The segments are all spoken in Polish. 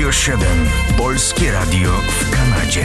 Radio 7. Polskie radio w Kanadzie.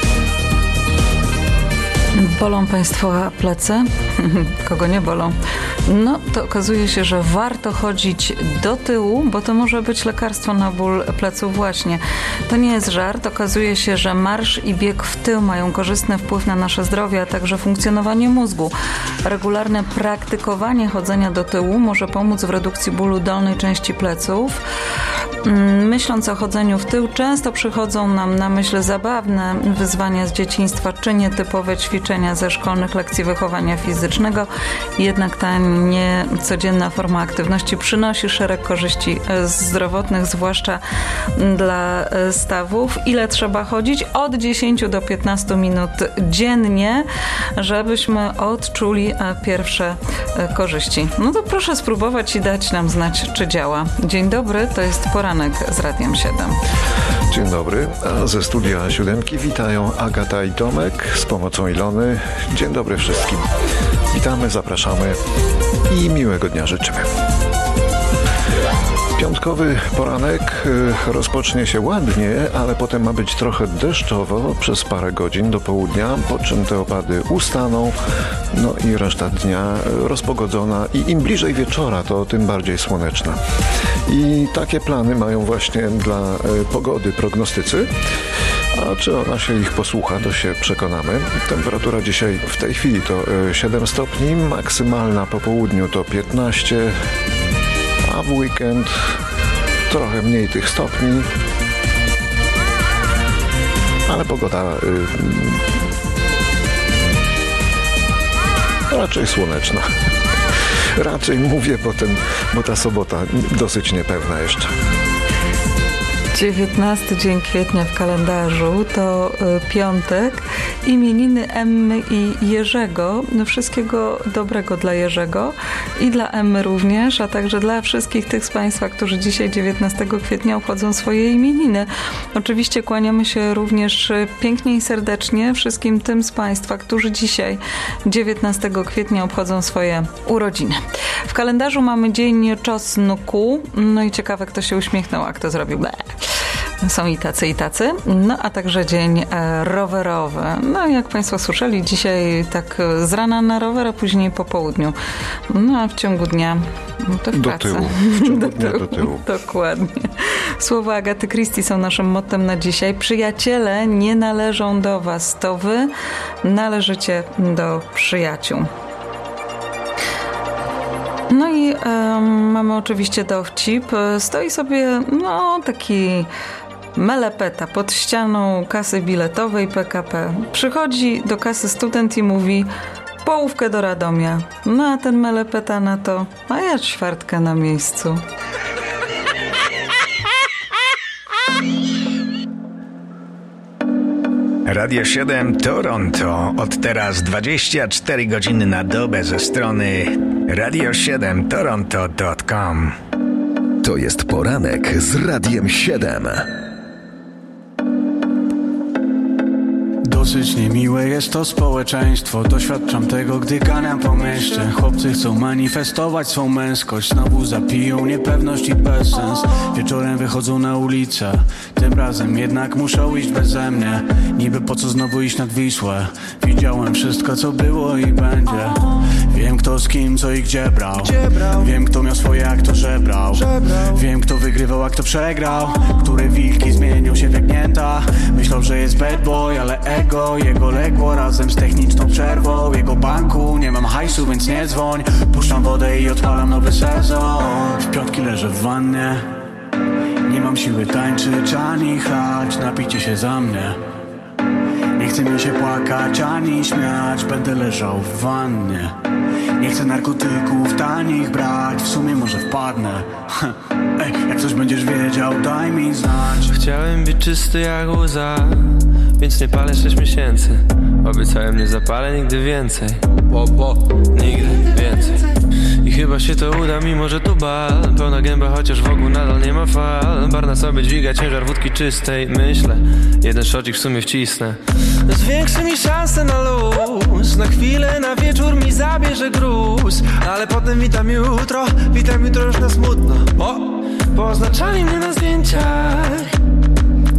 Bolą Państwa plecy? Kogo nie bolą? No, to okazuje się, że warto chodzić do tyłu, bo to może być lekarstwo na ból pleców właśnie. To nie jest żart. Okazuje się, że marsz i bieg w tył mają korzystny wpływ na nasze zdrowie, a także funkcjonowanie mózgu. Regularne praktykowanie chodzenia do tyłu może pomóc w redukcji bólu dolnej części pleców. Myśląc o chodzeniu w tył, często przychodzą nam na myśl zabawne wyzwania z dzieciństwa, czy nietypowe ćwiczenia ze szkolnych lekcji wychowania fizycznego. Jednak ta niecodzienna forma aktywności przynosi szereg korzyści zdrowotnych, zwłaszcza dla stawów. Ile trzeba chodzić? Od 10 do 15 minut dziennie, żebyśmy odczuli pierwsze korzyści. No to proszę spróbować i dać nam znać, czy działa. Dzień dobry, to jest Poranek z Radiem 7. Dzień dobry, a ze studia Siódemki witają Agata i Tomek z pomocą Ilony. Dzień dobry wszystkim. Witamy, zapraszamy i miłego dnia życzymy. Piątkowy poranek rozpocznie się ładnie, ale potem ma być trochę deszczowo przez parę godzin do południa, po czym te opady ustaną, no i reszta dnia rozpogodzona i im bliżej wieczora, to tym bardziej słoneczna. I takie plany mają właśnie dla pogody prognostycy. A czy ona się ich posłucha, to się przekonamy. Temperatura dzisiaj w tej chwili to 7 stopni, maksymalna po południu to 15, a w weekend trochę mniej tych stopni, ale pogoda raczej słoneczna. Raczej mówię, bo ta sobota dosyć niepewna jeszcze. 19 dzień kwietnia w kalendarzu to piątek. Imieniny Emmy i Jerzego. Wszystkiego dobrego dla Jerzego i dla Emmy również, a także dla wszystkich tych z Państwa, którzy dzisiaj 19 kwietnia obchodzą swoje imieniny. Oczywiście kłaniamy się również pięknie i serdecznie wszystkim tym z Państwa, którzy dzisiaj 19 kwietnia obchodzą swoje urodziny. W kalendarzu mamy dzień czosnku. No i ciekawe, kto się uśmiechnął, a kto zrobił ble. Są i tacy. No a także dzień rowerowy. No jak Państwo słyszeli, dzisiaj tak z rana na rower, a później po południu. No a w ciągu dnia to w pracy. W ciągu dnia do tyłu. Dokładnie. Słowa Agaty Christie są naszym mottem na dzisiaj. Przyjaciele nie należą do Was, to Wy należycie do przyjaciół. No i mamy oczywiście dowcip. Stoi sobie taki melepeta pod ścianą kasy biletowej PKP. Przychodzi do kasy student i mówi: połówkę do Radomia. No a ten melepeta na to: a ja ćwiartkę na miejscu. Radio 7 Toronto. Od teraz 24 godziny na dobę ze strony radio7toronto.com. To jest poranek z Radiem 7. Dosyć niemiłe jest to społeczeństwo. Doświadczam tego, gdy ganiam po mieście. Chłopcy chcą manifestować swą męskość. Znowu zapiją niepewność i bezsens. Wieczorem wychodzą na ulicę. Tym razem jednak muszą iść beze mnie. Niby po co znowu iść nad Wisłę. Widziałem wszystko, co było i będzie. Wiem, kto z kim, co i gdzie brał. Wiem, kto miał swoje, a kto żebrał. Wiem, kto wygrywał, a kto przegrał. Które wilki zmienią się w jagnięta. Myślał, że jest bad boy, ale ego jego legło razem z techniczną przerwą. Jego banku nie mam hajsu, więc nie dzwoń. Puszczam wodę i odpalam nowy sezon. W piątki leżę w wannie. Nie mam siły tańczyć ani chlać. Napijcie się za mnie. Nie chce mi się płakać ani śmiać. Będę leżał w wannie. Nie chcę narkotyków tanich brać. W sumie może wpadnę. Ej, jak coś będziesz wiedział, daj mi znać. Chciałem być czysty jak łza, więc nie palę 6 miesięcy. Obiecałem, nie zapalę nigdy więcej. Nigdy więcej. I chyba się to uda, mimo że to bal. Pełna gęba, chociaż wokół nadal nie ma fal. Bar na sobie dźwiga ciężar wódki czystej. Myślę, jeden szocik w sumie wcisnę. Zwiększy mi szansę na luz. Na chwilę, na wieczór mi zabierze gruz. Ale potem witam jutro już na smutno. Bo oznaczali mnie na zdjęciach.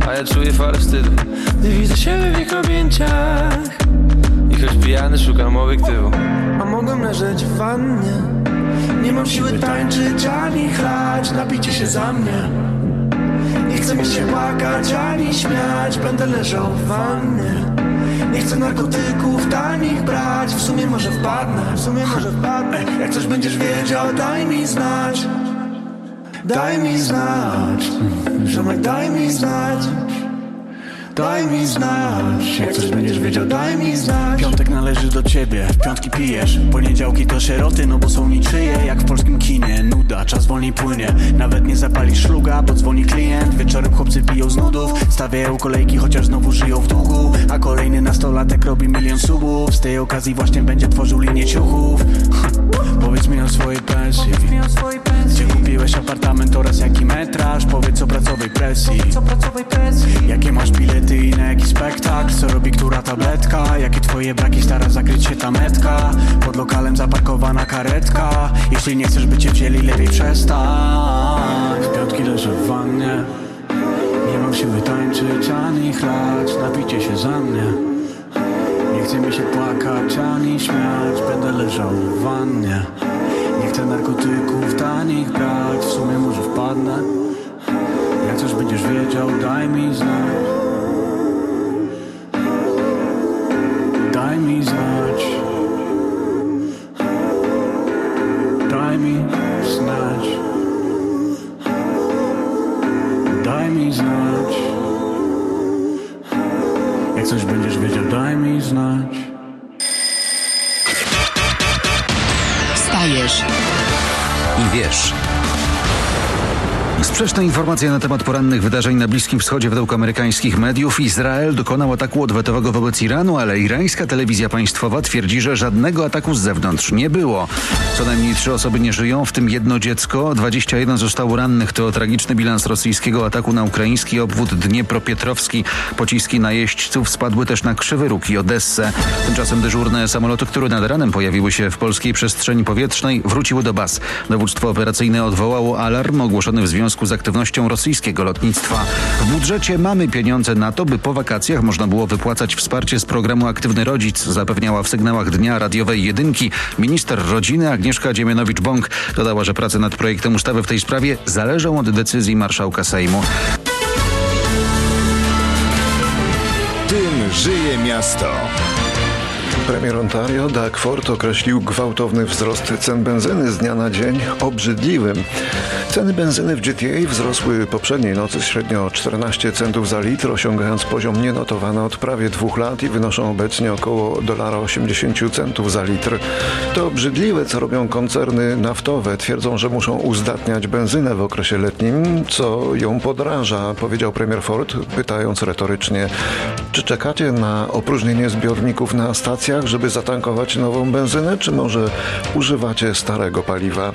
a ja czuję falę wstydu, gdy widzę siebie w ich objęciach. I choć pijany szukam obiektywu, a mogłem leżeć w wannie. Nie mam siły tańczyć ani chlać, napijcie się za mnie. Nie chcę mi się płakać ani śmiać, będę leżał w wannie. Nie chcę narkotyków tanich brać, w sumie może wpadnę. Jak coś będziesz wiedział, daj mi znać. Daj mi znać, ziomek, daj mi znać. Daj mi znać, jak coś będziesz wiedział, daj mi znać. Piątek należy do ciebie, w piątki pijesz. Poniedziałki to sieroty, no bo są niczyje. Jak w polskim kinie, nuda, czas wolniej płynie. Nawet nie zapalisz szluga, bo dzwoni klient. Wieczorem chłopcy piją z nudów, stawiają kolejki, chociaż znowu żyją w długu. A kolejny nastolatek robi 1 000 000 subów. Z tej okazji właśnie będzie tworzył linię ciuchów. Powiedz mi o swojej pensji, gdzie kupiłeś apartament oraz jaki metraż. Powiedz o pracowej presji, jakie masz bilety i na jaki spektakl. Co robi która tabletka, jakie twoje braki stara zakryć się ta metka. Pod lokalem zaparkowana karetka. Jeśli nie chcesz by cię wzięli, lepiej przestań. W piątki leżę w wannie. Nie mam siły tańczyć ani chlać, napijcie się za mnie. Nie chce mi się płakać ani śmiać, będę leżał w wannie. Nie chcę narkotyków tanich brać, w sumie może wpadnę. Jak coś będziesz wiedział, daj mi znać. Daj mi znać. Daj mi znać. Daj mi znać. Jak coś będziesz wiedział, daj mi znać. Wstajesz i wiesz. Sprzeczne informacje na temat porannych wydarzeń na Bliskim Wschodzie według amerykańskich mediów. Izrael dokonał ataku odwetowego wobec Iranu, ale irańska telewizja państwowa twierdzi, że żadnego ataku z zewnątrz nie było. Co najmniej 3 osoby nie żyją, w tym 1 dziecko. 21 zostało rannych. To tragiczny bilans rosyjskiego ataku na ukraiński obwód dniepropietrowski. Pociski najeźdźców spadły też na Krzywy Róg i Odessę. Tymczasem dyżurne samoloty, które nad ranem pojawiły się w polskiej przestrzeni powietrznej, wróciły do baz. Dowództwo operacyjne odwołało alarm ogłoszony w związku z aktywnością rosyjskiego lotnictwa. W budżecie mamy pieniądze na to, by po wakacjach można było wypłacać wsparcie z programu Aktywny Rodzic, zapewniała w sygnałach dnia radiowej Jedynki minister rodziny Agnieszka Dziemianowicz-Bąk. Dodała, że prace nad projektem ustawy w tej sprawie zależą od decyzji marszałka Sejmu. Tym żyje miasto. Premier Ontario Doug Ford określił gwałtowny wzrost cen benzyny z dnia na dzień obrzydliwym. Ceny benzyny w GTA wzrosły poprzedniej nocy średnio o 14 centów za litr, osiągając poziom nienotowany od prawie 2 lat i wynoszą obecnie około $1,80 za litr. To obrzydliwe, co robią koncerny naftowe. Twierdzą, że muszą uzdatniać benzynę w okresie letnim, co ją podraża, powiedział premier Ford, pytając retorycznie: czy czekacie na opróżnienie zbiorników na stacjach, żeby zatankować nową benzynę, czy może używacie starego paliwa?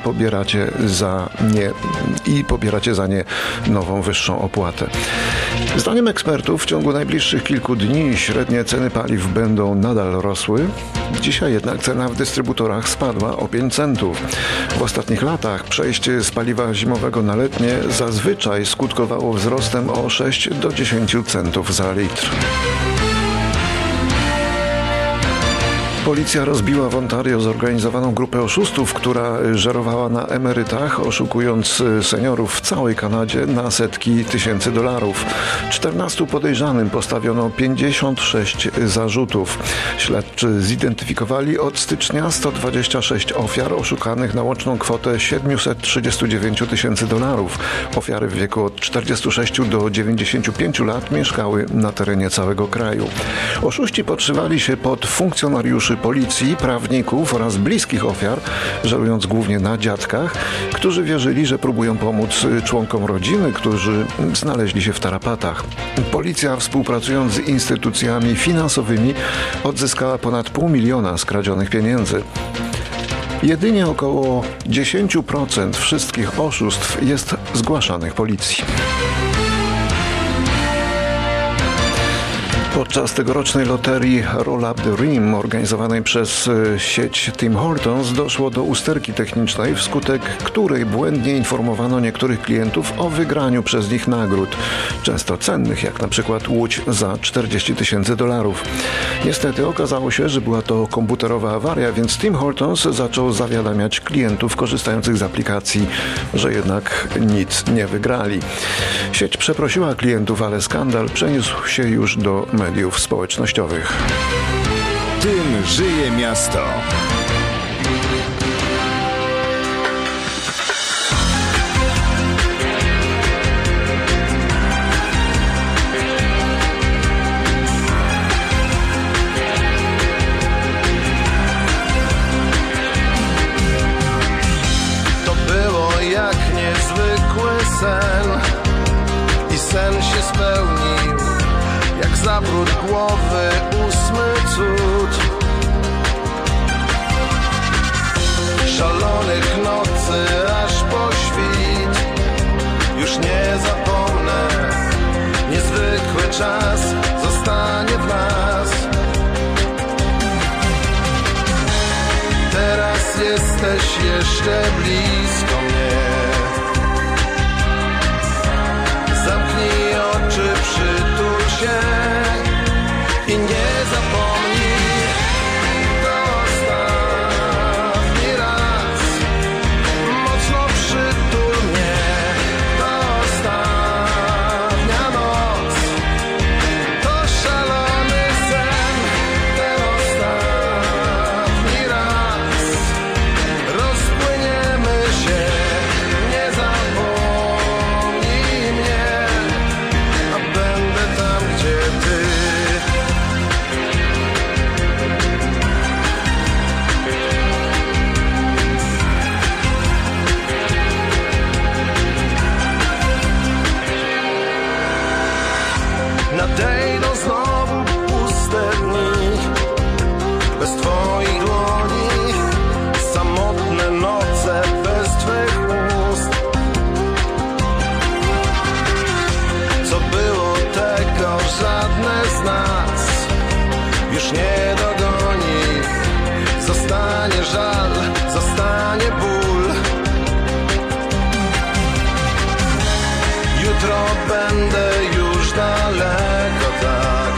Pobieracie za nie nową, wyższą opłatę. Zdaniem ekspertów w ciągu najbliższych kilku dni średnie ceny paliw będą nadal rosły. Dzisiaj jednak cena w dystrybutorach spadła o 5 centów. W ostatnich latach przejście z paliwa zimowego na letnie zazwyczaj skutkowało wzrostem o 6 do 10 centów za litr. Policja rozbiła w Ontario zorganizowaną grupę oszustów, która żerowała na emerytach, oszukując seniorów w całej Kanadzie na setki tysięcy dolarów. 14 podejrzanym postawiono 56 zarzutów. Śledczy zidentyfikowali od stycznia 126 ofiar oszukanych na łączną kwotę 739 tysięcy dolarów. Ofiary w wieku od 46 do 95 lat mieszkały na terenie całego kraju. Oszuści podszywali się pod funkcjonariuszy policji, prawników oraz bliskich ofiar, żerując głównie na dziadkach, którzy wierzyli, że próbują pomóc członkom rodziny, którzy znaleźli się w tarapatach. Policja, współpracując z instytucjami finansowymi, odzyskała ponad $500 000 skradzionych pieniędzy. Jedynie około 10% wszystkich oszustw jest zgłaszanych policji. Podczas tegorocznej loterii Roll Up the Rim organizowanej przez sieć Tim Hortons doszło do usterki technicznej, wskutek której błędnie informowano niektórych klientów o wygraniu przez nich nagród, często cennych, jak na przykład łódź za $40,000. Niestety okazało się, że była to komputerowa awaria, więc Tim Hortons zaczął zawiadamiać klientów korzystających z aplikacji, że jednak nic nie wygrali. Sieć przeprosiła klientów, ale skandal przeniósł się już do mediów społecznościowych. Tym żyje miasto. To było jak niezwykły sen i sen się spełnił. Jak zawrót głowy, 8 cud. Szalonych nocy aż po świt. Już nie zapomnę. Niezwykły czas zostanie w nas. Teraz jesteś jeszcze blisko mnie. Zamknij oczy, przytul się i nie zapomnij. Ostatni raz mocno przytul mnie. To ostatnia noc, to szalony sen. Ten ostatni raz rozpłyniemy się. Nie zapomnij mnie, a będę tam, gdzie ty. Nadejdą znowu puste dni, bez twoich dłoni, samotne noce bez twych ust. Co było tego, żadne z nas już nie dogoni. Zostanie żal, zostanie ból. Jutro będę już daleko, tak.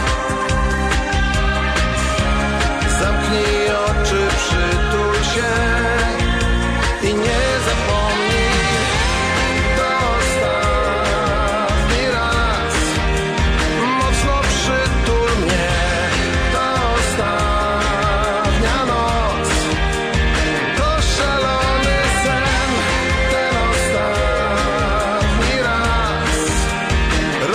Zamknij oczy, przytul się i nie zapomnij. To ostatni raz mocno przytul mnie. To ostatnia noc, to szalony sen. Ten ostatni raz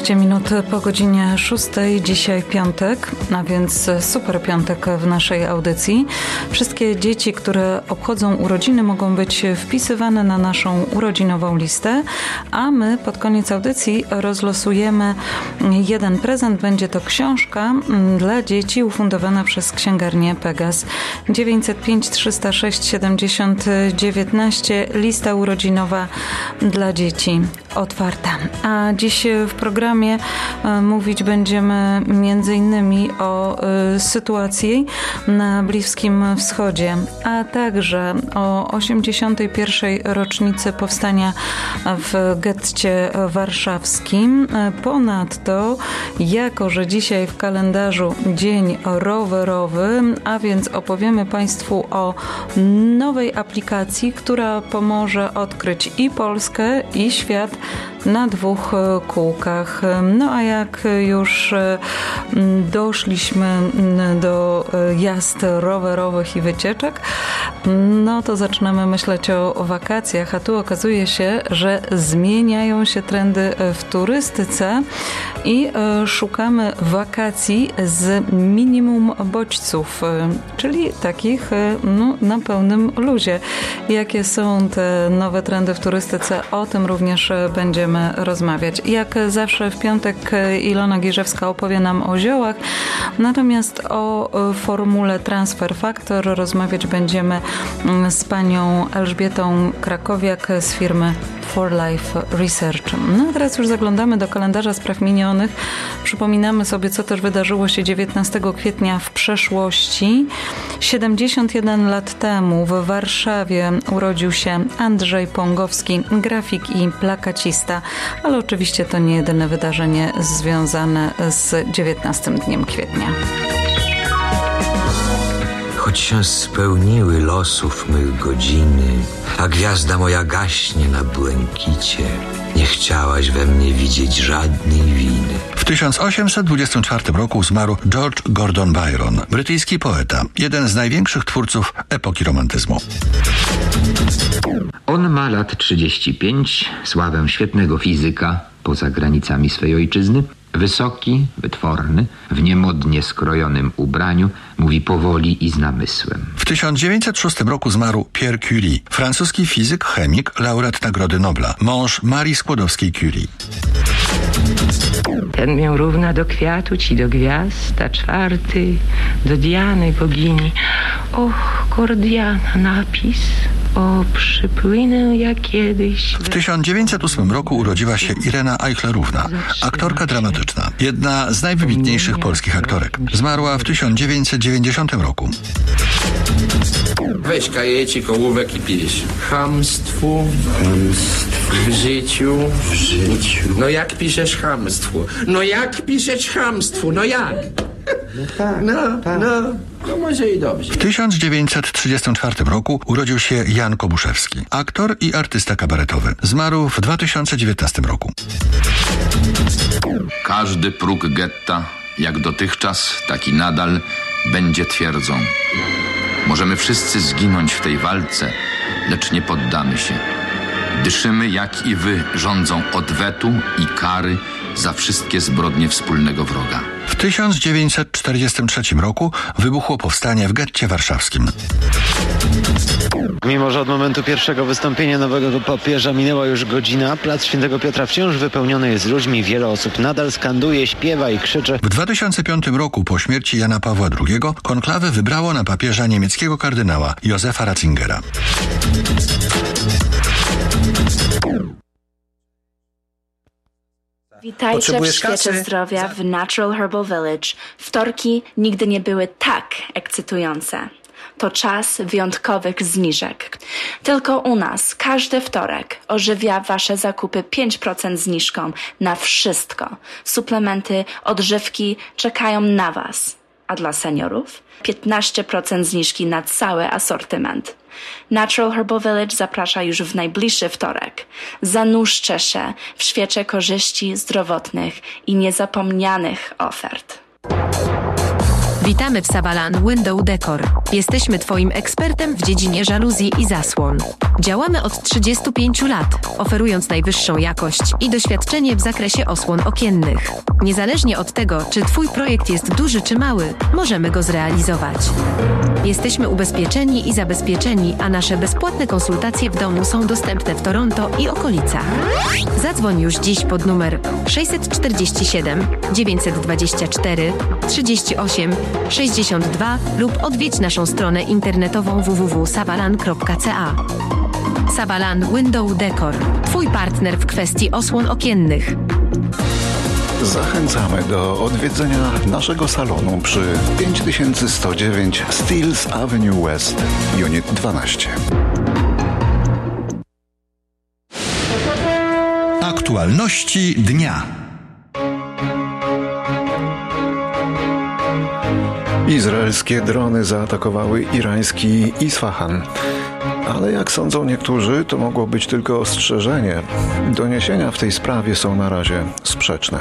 14 minut po godzinie 6. Dzisiaj piątek, a więc super piątek w naszej audycji. Wszystkie dzieci, które obchodzą urodziny, mogą być wpisywane na naszą urodzinową listę, a my pod koniec audycji rozlosujemy jeden prezent. Będzie to książka dla dzieci ufundowana przez księgarnię Pegas. 905 306 70 19. Lista urodzinowa dla dzieci otwarta. A dziś w programie mówić będziemy m.in. o sytuacji na Bliskim Wschodzie, a także o 81. rocznicy powstania w getcie warszawskim. Ponadto, jako że dzisiaj w kalendarzu dzień rowerowy, a więc opowiemy Państwu o nowej aplikacji, która pomoże odkryć i Polskę, i świat na dwóch kółkach. No a jak już doszliśmy do jazd rowerowych i wycieczek, no to zaczynamy myśleć o wakacjach, a tu okazuje się, że zmieniają się trendy w turystyce i szukamy wakacji z minimum bodźców, czyli takich na pełnym luzie. Jakie są te nowe trendy w turystyce? O tym również będziemy rozmawiać. Jak zawsze w piątek Ilona Girzewska opowie nam o ziołach, natomiast o formule Transfer Factor rozmawiać będziemy z panią Elżbietą Krakowiak z firmy For Life Research. No a teraz już zaglądamy do kalendarza spraw minionych. Przypominamy sobie, co też wydarzyło się 19 kwietnia w przeszłości. 71 lat temu w Warszawie urodził się Andrzej Pągowski, grafik i plakacista, ale oczywiście to nie jedyne wydarzenie związane z 19 dniem kwietnia. Choć się spełniły losów mych godziny, a gwiazda moja gaśnie na błękicie, nie chciałaś we mnie widzieć żadnej winy. W 1824 roku zmarł George Gordon Byron, brytyjski poeta, jeden z największych twórców epoki romantyzmu. On ma lat 35, sławę świetnego fizyka poza granicami swej ojczyzny. Wysoki, wytworny, w niemodnie skrojonym ubraniu, mówi powoli i z namysłem. W 1906 roku zmarł Pierre Curie, francuski fizyk, chemik, laureat Nagrody Nobla, mąż Marii Skłodowskiej-Curie. Ten miał równa do kwiatu ci do gwiazd, a czwarty do Diany bogini. Och, Kordiana napis, o przypłynę jak kiedyś. W 1908 roku urodziła się Irena Eichlerówna, aktorka dramatyczna, jedna z najwybitniejszych polskich aktorek. Zmarła w 1990 roku. Weź kajecik, ołówek i pisz. Chamstwu. W życiu. No jak piszesz chamstwu? No jak piszesz chamstwu? No jak? No może i dobrze. W 1934 roku urodził się Jan Kobuszewski, aktor i artysta kabaretowy. Zmarł w 2019 roku. Każdy próg getta, jak dotychczas, tak i nadal, będzie twierdzą. Możemy wszyscy zginąć w tej walce, lecz nie poddamy się. Dyszymy, jak i wy, rządzą odwetu i kary za wszystkie zbrodnie wspólnego wroga. W 1943 roku wybuchło powstanie w getcie warszawskim. Mimo że od momentu pierwszego wystąpienia nowego papieża minęła już godzina, plac Świętego Piotra wciąż wypełniony jest ludźmi. Wiele osób nadal skanduje, śpiewa i krzyczy. W 2005 roku po śmierci Jana Pawła II konklawę wybrało na papieża niemieckiego kardynała Józefa Ratzingera. Witajcie w świecie zdrowia w Natural Herbal Village. Wtorki nigdy nie były tak ekscytujące. To czas wyjątkowych zniżek. Tylko u nas każdy wtorek ożywia wasze zakupy 5% zniżką na wszystko. Suplementy, odżywki czekają na was. A dla seniorów 15% zniżki na cały asortyment. Natural Herbal Village zaprasza już w najbliższy wtorek. Zanurzcie się w świecie korzyści zdrowotnych i niezapomnianych ofert. Witamy w Savalan Window Decor. Jesteśmy Twoim ekspertem w dziedzinie żaluzji i zasłon. Działamy od 35 lat, oferując najwyższą jakość i doświadczenie w zakresie osłon okiennych. Niezależnie od tego, czy Twój projekt jest duży czy mały, możemy go zrealizować. Jesteśmy ubezpieczeni i zabezpieczeni, a nasze bezpłatne konsultacje w domu są dostępne w Toronto i okolicach. Zadzwoń już dziś pod numer 647 924 38 62 lub odwiedź naszą stronę internetową www.savalan.ca. Savalan Window Decor. Twój partner w kwestii osłon okiennych. Zachęcamy do odwiedzenia naszego salonu przy 5109 Steeles Avenue West, Unit 12. Aktualności dnia. Izraelskie drony zaatakowały irański Isfahan. Ale jak sądzą niektórzy, to mogło być tylko ostrzeżenie. Doniesienia w tej sprawie są na razie sprzeczne.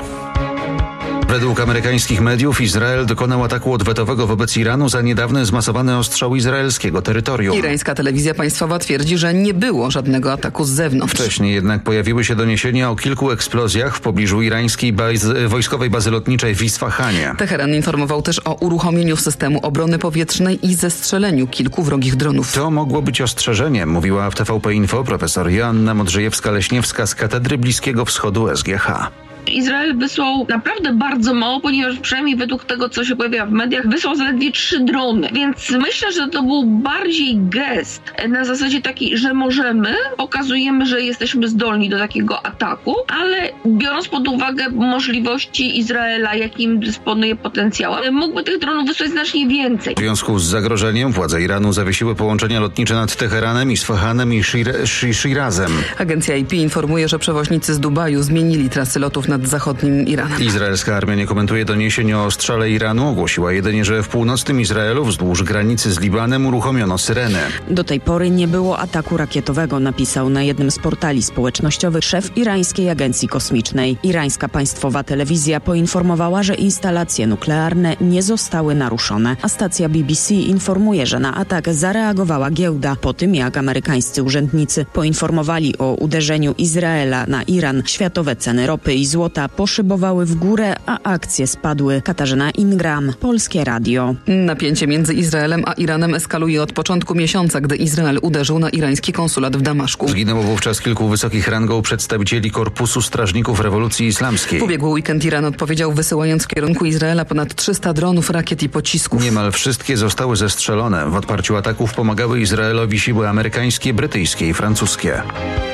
Według amerykańskich mediów Izrael dokonał ataku odwetowego wobec Iranu za niedawny zmasowany ostrzał izraelskiego terytorium. Irańska telewizja państwowa twierdzi, że nie było żadnego ataku z zewnątrz. Wcześniej jednak pojawiły się doniesienia o kilku eksplozjach w pobliżu irańskiej wojskowej bazy lotniczej w Isfahanie. Teheran informował też o uruchomieniu systemu obrony powietrznej i zestrzeleniu kilku wrogich dronów. To mogło być ostrzeżeniem, mówiła w TVP Info profesor Joanna Modrzejewska-Leśniewska z Katedry Bliskiego Wschodu SGH. Izrael wysłał naprawdę bardzo mało, ponieważ przynajmniej według tego, co się pojawia w mediach, wysłał zaledwie 3 drony. Więc myślę, że to był bardziej gest na zasadzie takiej, że możemy, pokazujemy, że jesteśmy zdolni do takiego ataku, ale biorąc pod uwagę możliwości Izraela, jakim dysponuje potencjałem, mógłby tych dronów wysłać znacznie więcej. W związku z zagrożeniem władze Iranu zawiesiły połączenia lotnicze nad Teheranem, Isfahanem i Shirazem. Agencja IP informuje, że przewoźnicy z Dubaju zmienili trasy lotów nad zachodnim Iranem. Izraelska armia nie komentuje doniesień o ostrzale Iranu. Ogłosiła jedynie, że w północnym Izraelu wzdłuż granicy z Libanem uruchomiono syreny. Do tej pory nie było ataku rakietowego, napisał na jednym z portali społecznościowych szef irańskiej agencji kosmicznej. Irańska państwowa telewizja poinformowała, że instalacje nuklearne nie zostały naruszone, a stacja BBC informuje, że na atak zareagowała giełda po tym, jak amerykańscy urzędnicy poinformowali o uderzeniu Izraela na Iran. Światowe ceny ropy i złota poszybowały w górę, a akcje spadły. Katarzyna Ingram, Polskie Radio. Napięcie między Izraelem a Iranem eskaluje od początku miesiąca, gdy Izrael uderzył na irański konsulat w Damaszku. Zginęło wówczas kilku wysokich rangą przedstawicieli Korpusu Strażników Rewolucji Islamskiej. W ubiegły weekend Iran odpowiedział, wysyłając w kierunku Izraela ponad 300 dronów, rakiet i pocisków. Niemal wszystkie zostały zestrzelone. W odparciu ataków pomagały Izraelowi siły amerykańskie, brytyjskie i francuskie.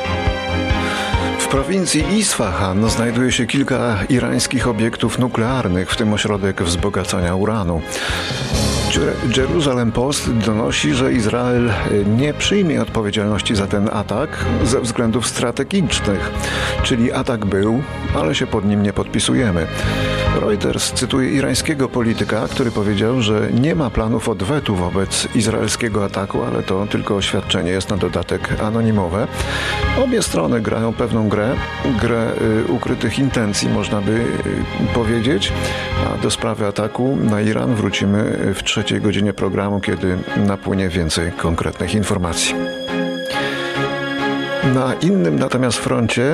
W prowincji Isfahan znajduje się kilka irańskich obiektów nuklearnych, w tym ośrodek wzbogacania uranu. Jerusalem Post donosi, że Izrael nie przyjmie odpowiedzialności za ten atak ze względów strategicznych, czyli atak był, ale się pod nim nie podpisujemy. Reuters cytuje irańskiego polityka, który powiedział, że nie ma planów odwetu wobec izraelskiego ataku, ale to tylko oświadczenie, jest na dodatek anonimowe. Obie strony grają pewną grę ukrytych intencji, można by powiedzieć, a do sprawy ataku na Iran wrócimy w 3. godzinie programu, kiedy napłynie więcej konkretnych informacji. Na innym natomiast froncie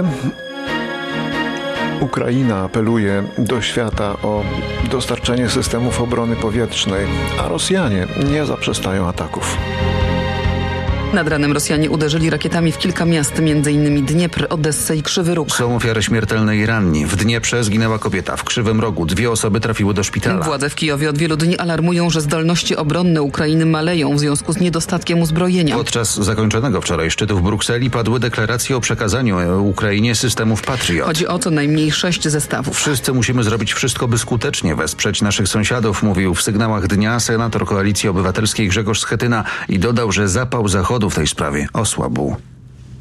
Ukraina apeluje do świata o dostarczenie systemów obrony powietrznej, a Rosjanie nie zaprzestają ataków. Nad ranem Rosjanie uderzyli rakietami w kilka miast, m.in. Dniepr, Odessę i Krzywy Róg. Są ofiary śmiertelne i ranni. W Dnieprze zginęła kobieta, w Krzywym Rogu 2 osoby trafiły do szpitala. Władze w Kijowie od wielu dni alarmują, że zdolności obronne Ukrainy maleją w związku z niedostatkiem uzbrojenia. Podczas zakończonego wczoraj szczytu w Brukseli padły deklaracje o przekazaniu Ukrainie systemów Patriot. Chodzi o co najmniej 6 zestawów. Wszyscy musimy zrobić wszystko, by skutecznie wesprzeć naszych sąsiadów, mówił w sygnałach dnia senator Koalicji Obywatelskiej Grzegorz Schetyna i dodał, że zapał Zachodu w tej sprawie osłabł.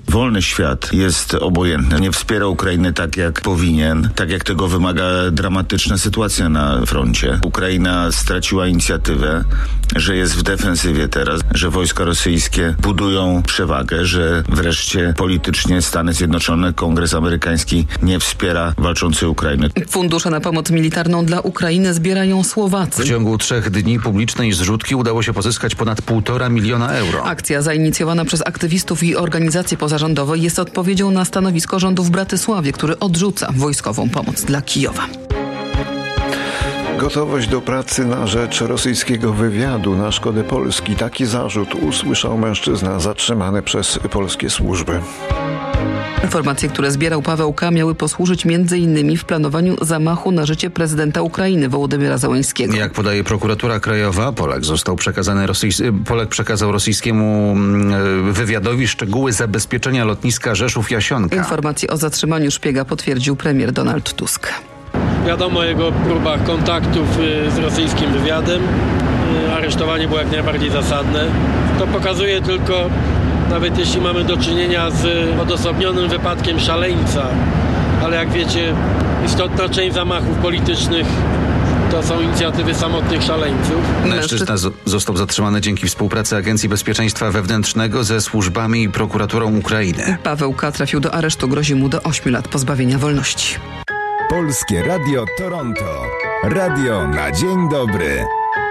Wolny świat jest obojętny. Nie wspiera Ukrainy tak, jak powinien, tak jak tego wymaga dramatyczna sytuacja na froncie. Ukraina straciła inicjatywę, że jest w defensywie teraz, że wojska rosyjskie budują przewagę, że wreszcie politycznie Stany Zjednoczone, Kongres amerykański nie wspiera walczącej Ukrainy. Fundusze na pomoc militarną dla Ukrainy zbierają Słowacy. W ciągu 3 dni publicznej zrzutki udało się pozyskać ponad 1,5 miliona euro. Akcja zainicjowana przez aktywistów i organizacje pozarządowe jest odpowiedzią na stanowisko rządu w Bratysławie, który odrzuca wojskową pomoc dla Kijowa. Gotowość do pracy na rzecz rosyjskiego wywiadu na szkodę Polski. Taki zarzut usłyszał mężczyzna zatrzymany przez polskie służby. Informacje, które zbierał Paweł K., miały posłużyć m.in. w planowaniu zamachu na życie prezydenta Ukrainy Wołodymyra Zełenskiego. Jak podaje prokuratura krajowa, Polak przekazał rosyjskiemu wywiadowi szczegóły zabezpieczenia lotniska Rzeszów-Jasionka. Informacje o zatrzymaniu szpiega potwierdził premier Donald Tusk. Wiadomo o jego próbach kontaktów z rosyjskim wywiadem. Aresztowanie było jak najbardziej zasadne. To pokazuje tylko, nawet jeśli mamy do czynienia z odosobnionym wypadkiem szaleńca, ale jak wiecie, istotna część zamachów politycznych to są inicjatywy samotnych szaleńców. Mężczyzna został zatrzymany dzięki współpracy Agencji Bezpieczeństwa Wewnętrznego ze służbami i prokuraturą Ukrainy. Paweł K. trafił do aresztu, grozi mu do 8 lat pozbawienia wolności. Polskie Radio Toronto. Radio na dzień dobry.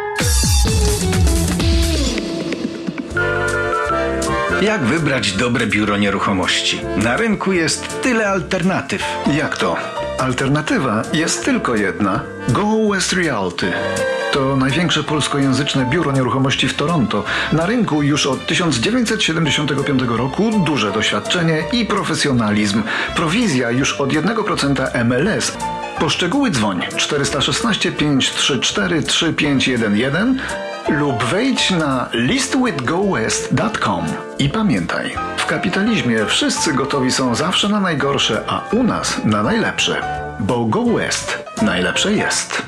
Jak wybrać dobre biuro nieruchomości? Na rynku jest tyle alternatyw. Jak to? Alternatywa jest tylko jedna. Go West Realty. To największe polskojęzyczne biuro nieruchomości w Toronto. Na rynku już od 1975 roku, duże doświadczenie i profesjonalizm. Prowizja już od 1% MLS. Po szczegóły dzwoń 416 534 3511 lub wejdź na listwithgowest.com. I pamiętaj, w kapitalizmie wszyscy gotowi są zawsze na najgorsze, a u nas na najlepsze. Bo Go West najlepsze jest.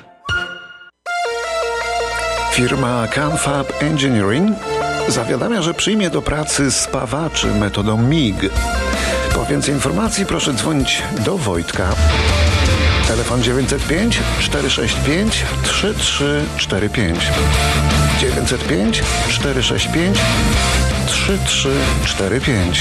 Firma Canfab Engineering zawiadamia, że przyjmie do pracy spawaczy metodą MIG. Po więcej informacji proszę dzwonić do Wojtka. Telefon 905 465 3345. 905 465 3345.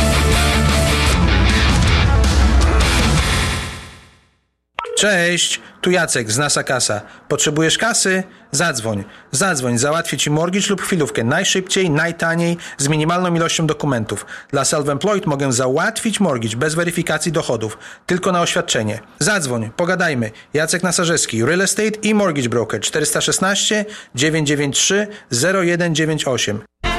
Cześć, tu Jacek z NASA Kasa. Potrzebujesz kasy? Zadzwoń. Załatwię Ci mortgage lub chwilówkę najszybciej, najtaniej, z minimalną ilością dokumentów. Dla self-employed mogę załatwić mortgage bez weryfikacji dochodów. Tylko na oświadczenie. Zadzwoń, pogadajmy. Jacek Nasarzewski, Real Estate i Mortgage Broker 416 993 0198.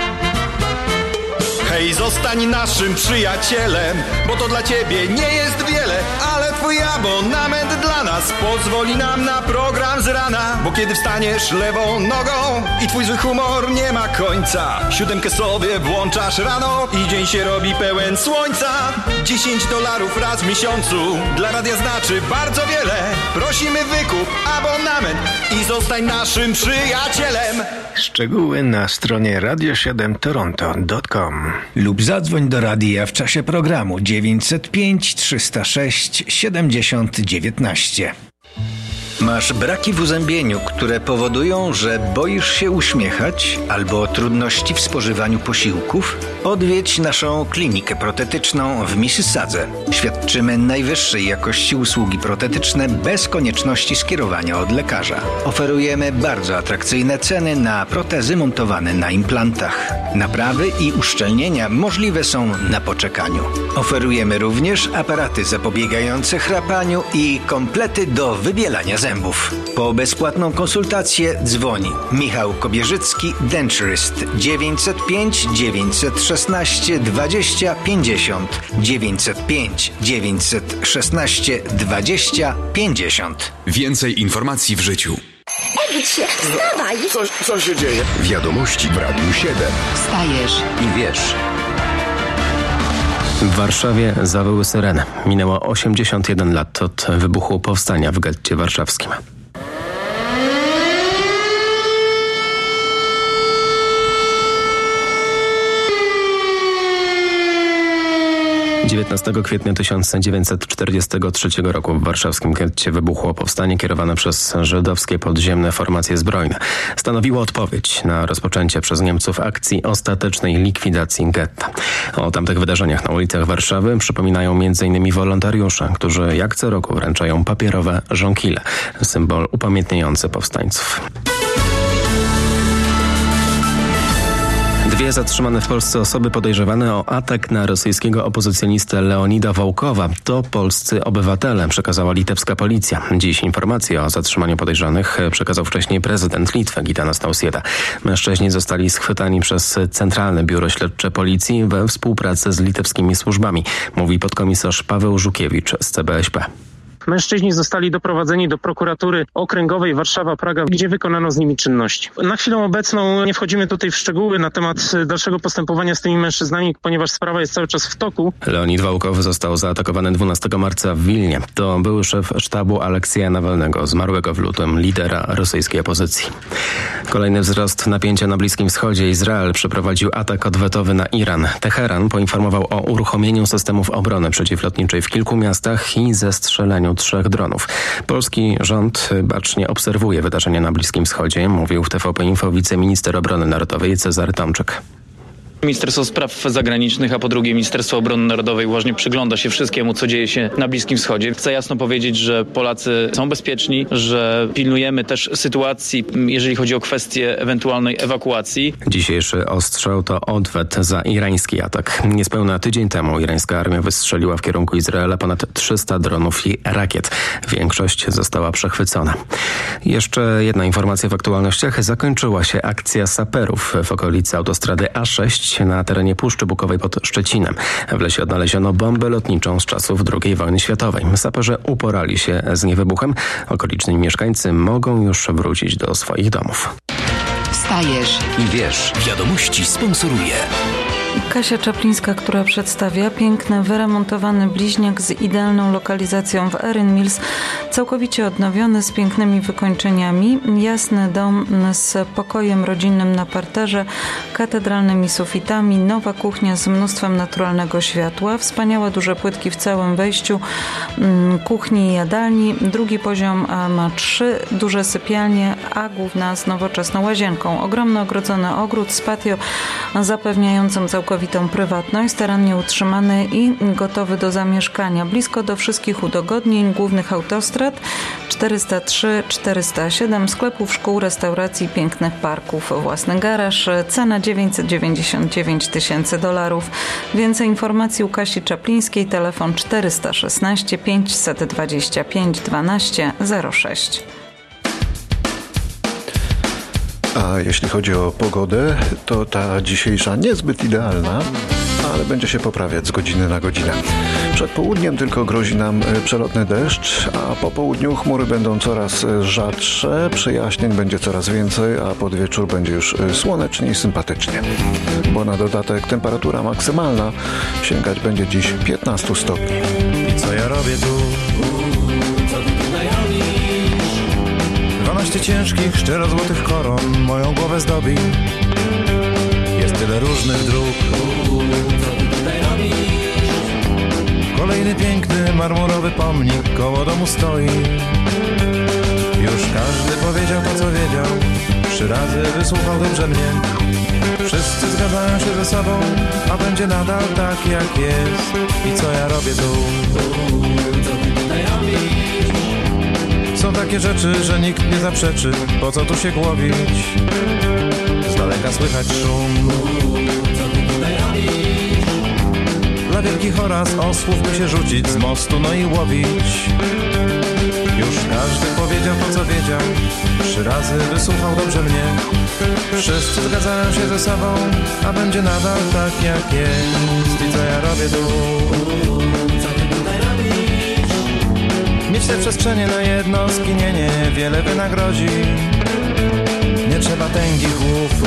Hej, zostań naszym przyjacielem, bo to dla ciebie nie jest wiele, ale twój abonament dla nas pozwoli nam na program z rana. Bo kiedy wstaniesz lewą nogą i twój zły humor nie ma końca, 7 sobie włączasz rano i dzień się robi pełen słońca. $10 raz w miesiącu dla radia znaczy bardzo wiele. Prosimy, wykup abonament i zostań naszym przyjacielem. Szczegóły na stronie radio7toronto.com lub zadzwoń do radia w czasie programu 905 306 70 19. Masz braki w uzębieniu, które powodują, że boisz się uśmiechać albo trudności w spożywaniu posiłków? Odwiedź naszą klinikę protetyczną w Mississadze. Świadczymy najwyższej jakości usługi protetyczne bez konieczności skierowania od lekarza. Oferujemy bardzo atrakcyjne ceny na protezy montowane na implantach. Naprawy i uszczelnienia możliwe są na poczekaniu. Oferujemy również aparaty zapobiegające chrapaniu i komplety do wybielania zębów. Po bezpłatną konsultację dzwoni Michał Kobierzycki, Denturist 905 916 20 50 905 916 20 50. Więcej informacji w życiu. Obudź się, wstawaj! Co się dzieje? Wiadomości w Radiu 7. Wstajesz i wiesz. W Warszawie zawyły syreny. Minęło 81 lat od wybuchu powstania w getcie warszawskim. 19 kwietnia 1943 roku w warszawskim getcie wybuchło powstanie kierowane przez żydowskie podziemne formacje zbrojne. Stanowiło odpowiedź na rozpoczęcie przez Niemców akcji ostatecznej likwidacji getta. O tamtych wydarzeniach na ulicach Warszawy przypominają m.in. wolontariusze, którzy jak co roku wręczają papierowe żonkile, symbol upamiętniający powstańców. 2 zatrzymane w Polsce osoby podejrzewane o atak na rosyjskiego opozycjonistę Leonida Wołkowa to polscy obywatele, przekazała litewska policja. Dziś informację o zatrzymaniu podejrzanych przekazał wcześniej prezydent Litwy Gitanas Nausėda. Mężczyźni zostali schwytani przez Centralne Biuro Śledcze Policji we współpracy z litewskimi służbami, mówi podkomisarz Paweł Żukiewicz z CBŚP. Mężczyźni zostali doprowadzeni do prokuratury okręgowej Warszawa-Praga, gdzie wykonano z nimi czynności. Na chwilę obecną nie wchodzimy tutaj w szczegóły na temat dalszego postępowania z tymi mężczyznami, ponieważ sprawa jest cały czas w toku. Leonid Wołkow został zaatakowany 12 marca w Wilnie. To były szef sztabu Aleksieja Nawalnego, zmarłego w lutym lidera rosyjskiej opozycji. Kolejny wzrost napięcia na Bliskim Wschodzie. Izrael przeprowadził atak odwetowy na Iran. Teheran poinformował o uruchomieniu systemów obrony przeciwlotniczej w kilku miastach i zestrzeleniu 3 dronów. Polski rząd bacznie obserwuje wydarzenia na Bliskim Wschodzie, mówił w TVP Info wiceminister obrony narodowej Cezary Tomczyk. Ministerstwo Spraw Zagranicznych, a po drugie Ministerstwo Obrony Narodowej uważnie przygląda się wszystkiemu, co dzieje się na Bliskim Wschodzie. Chcę jasno powiedzieć, że Polacy są bezpieczni, że pilnujemy też sytuacji, jeżeli chodzi o kwestię ewentualnej ewakuacji. Dzisiejszy ostrzał to odwet za irański atak. Niespełna tydzień temu irańska armia wystrzeliła w kierunku Izraela ponad 300 dronów i rakiet. Większość została przechwycona. Jeszcze jedna informacja w aktualnościach. Zakończyła się akcja saperów w okolicy autostrady A6 na terenie Puszczy Bukowej pod Szczecinem. W lesie odnaleziono bombę lotniczą z czasów II wojny światowej. Saperzy uporali się z niewybuchem. Okoliczni mieszkańcy mogą już wrócić do swoich domów. Wstajesz i wiesz. Wiadomości sponsoruje Kasia Czaplińska, która przedstawia piękny, wyremontowany bliźniak z idealną lokalizacją w Erin Mills, całkowicie odnowiony, z pięknymi wykończeniami, jasny dom z pokojem rodzinnym na parterze, katedralnymi sufitami, nowa kuchnia z mnóstwem naturalnego światła, wspaniałe duże płytki w całym wejściu kuchni i jadalni. Drugi poziom ma 3 duże sypialnie, a główna z nowoczesną łazienką. Ogromny ogrodzony ogród z patio zapewniającym całkowitą prywatność, starannie utrzymany i gotowy do zamieszkania. Blisko do wszystkich udogodnień, głównych autostrad 403, 407, sklepów, szkół, restauracji, pięknych parków, własny garaż. Cena $999 000. Więcej informacji u Kasi Czaplińskiej, telefon 416 525 12 06. A jeśli chodzi o pogodę, to ta dzisiejsza niezbyt idealna, ale będzie się poprawiać z godziny na godzinę. Przed południem tylko grozi nam przelotny deszcz, a po południu chmury będą coraz rzadsze, przejaśnień będzie coraz więcej, a pod wieczór będzie już słonecznie i sympatycznie. Bo na dodatek temperatura maksymalna sięgać będzie dziś 15 stopni. I co ja robię tu? 12 ciężkich, szczerozłotych koron moją głowę zdobi. Jest tyle różnych dróg. Kolejny piękny, marmurowy pomnik koło domu stoi. Już każdy powiedział to, co wiedział. 3 razy wysłuchał dobrze mnie. Wszyscy zgadzają się ze sobą, a będzie nadal tak jak jest. I co ja robię tu? Są takie rzeczy, że nikt nie zaprzeczy. Po co tu się głowić? Z daleka słychać szum. Dla wielkich oraz osłów by się rzucić z mostu, no i łowić. Już każdy powiedział to, co wiedział. 3 razy wysłuchał dobrze mnie. Wszyscy zgadzają się ze sobą, a będzie nadal tak jak jest. I co ja robię tu? Mieć te przestrzenie na jedno skinienie wiele wynagrodzi. Nie trzeba tęgich głów.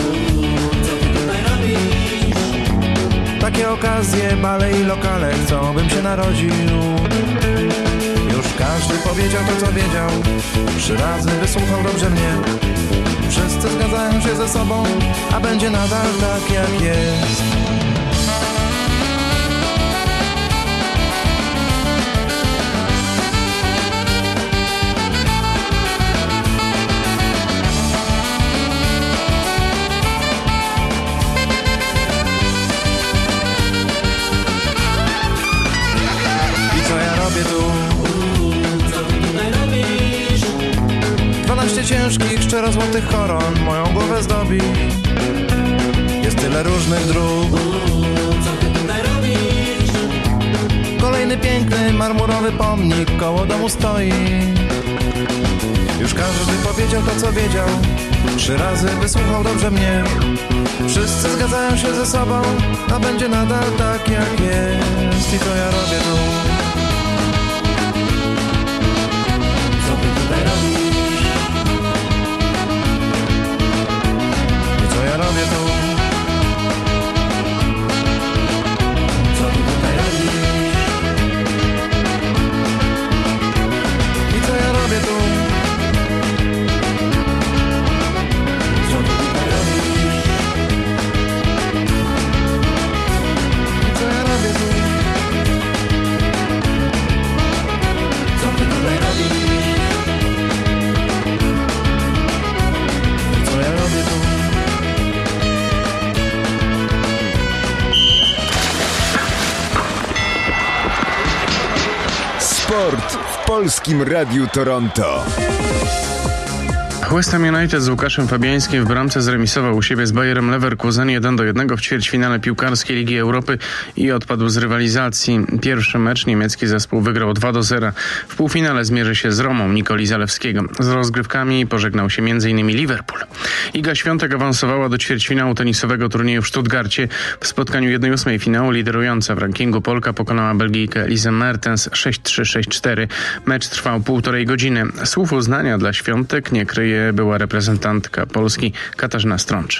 Takie okazje, bale i lokale, chcą bym się narodził. Już każdy powiedział to, co wiedział. 3 razy wysłuchał dobrze mnie. Wszyscy zgadzają się ze sobą, a będzie nadal tak jak jest. Wieczora złotych koron moją głowę zdobi. Jest tyle różnych dróg. Co ty tutaj robisz? Kolejny piękny marmurowy pomnik koło domu stoi. Już każdy powiedział to, co wiedział. 3 razy wysłuchał dobrze mnie. Wszyscy zgadzają się ze sobą, a będzie nadal tak jak jest. I to ja robię tu. Co ty tutaj robisz? I co ja robię tu? Co ty tutaj robisz? I co ja robię tu? Sport w Polskim Radiu Toronto. West Ham United z Łukaszem Fabiańskim w bramce zremisował u siebie z Bayerem Leverkusen 1-1 w ćwierćfinale piłkarskiej Ligi Europy i odpadł z rywalizacji. Pierwszy mecz niemiecki zespół wygrał 2-0. W półfinale zmierzy się z Romą Nikoli Zalewskiego. Z rozgrywkami pożegnał się m.in. Liverpool. Iga Świątek awansowała do ćwierćfinału tenisowego turnieju w Stuttgarcie. W spotkaniu 1/8 finału liderująca w rankingu Polka pokonała Belgijkę Elisę Mertens 6-3, 6-4. Mecz trwał 1,5 godziny. Słów uznania dla Świątek nie kryje była reprezentantka Polski Katarzyna Strączy.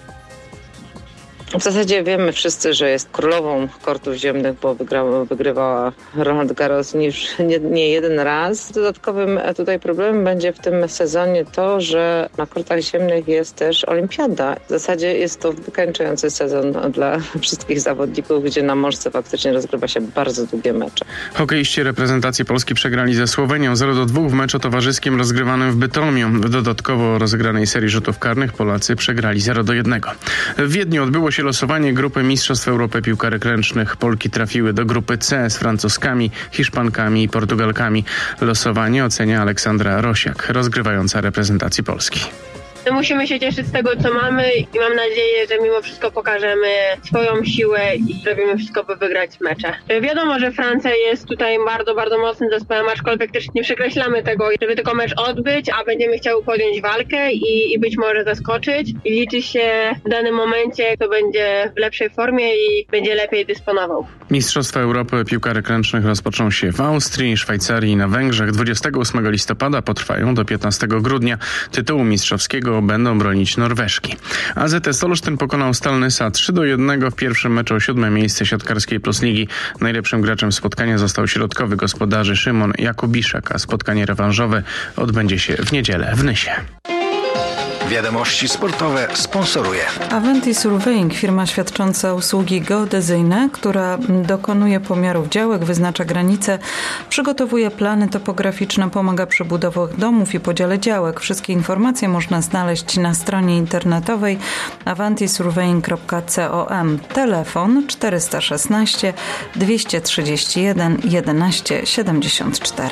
W zasadzie wiemy wszyscy, że jest królową kortów ziemnych, bo wygrywała Roland Garros nie jeden raz. Dodatkowym tutaj problemem będzie w tym sezonie to, że na kortach ziemnych jest też olimpiada. W zasadzie jest to wykańczający sezon dla wszystkich zawodników, gdzie na mączce faktycznie rozgrywa się bardzo długie mecze. Hokeiści reprezentacji Polski przegrali ze Słowenią 0-2 w meczu towarzyskim rozgrywanym w Bytomiu. W dodatkowo rozegranej serii rzutów karnych Polacy przegrali 0-1. W Wiedniu odbyło się losowanie grupy Mistrzostw Europy Piłkarek Ręcznych. Polki trafiły do grupy C z Francuskami, Hiszpankami i Portugalkami. Losowanie ocenia Aleksandra Rosiak, rozgrywająca reprezentacji Polski. Musimy się cieszyć z tego, co mamy i mam nadzieję, że mimo wszystko pokażemy swoją siłę i zrobimy wszystko, by wygrać mecze. Wiadomo, że Francja jest tutaj bardzo, bardzo mocnym zespołem, aczkolwiek też nie przekreślamy tego, żeby tylko mecz odbyć, a będziemy chciały podjąć walkę i być może zaskoczyć. I liczy się w danym momencie, kto będzie w lepszej formie i będzie lepiej dysponował. Mistrzostwa Europy Piłkarek Ręcznych rozpoczną się w Austrii, Szwajcarii i na Węgrzech. 28 listopada potrwają do 15 grudnia. Tytułu mistrzowskiego będą bronić Norweżki. AZS Olsztyn pokonał Stal Nysa 3-1 w pierwszym meczu o 7. miejsce siatkarskiej Plus Ligi. Najlepszym graczem spotkania został środkowy gospodarzy Szymon Jakubiszak, a spotkanie rewanżowe odbędzie się w niedzielę w Nysie. Wiadomości sportowe sponsoruje Avanti Surveying, firma świadcząca usługi geodezyjne, która dokonuje pomiarów działek, wyznacza granice, przygotowuje plany topograficzne, pomaga przy budowach domów i podziale działek. Wszystkie informacje można znaleźć na stronie internetowej avantisurveying.com. Telefon 416 231 11 74.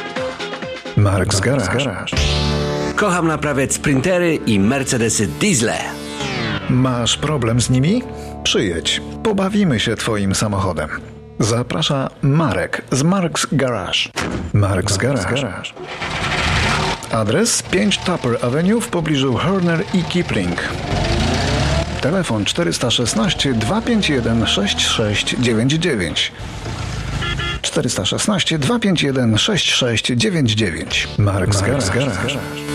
Marks Garage. Kocham naprawiać sprintery i Mercedesy diesle. Masz problem z nimi? Przyjedź, pobawimy się twoim samochodem. Zaprasza Marek z Marks Garage. Marks Garage. Adres 5 Tupper Avenue w pobliżu Horner i Kipling. Telefon 416 251 6699. 416 251 6699. Marks Garage.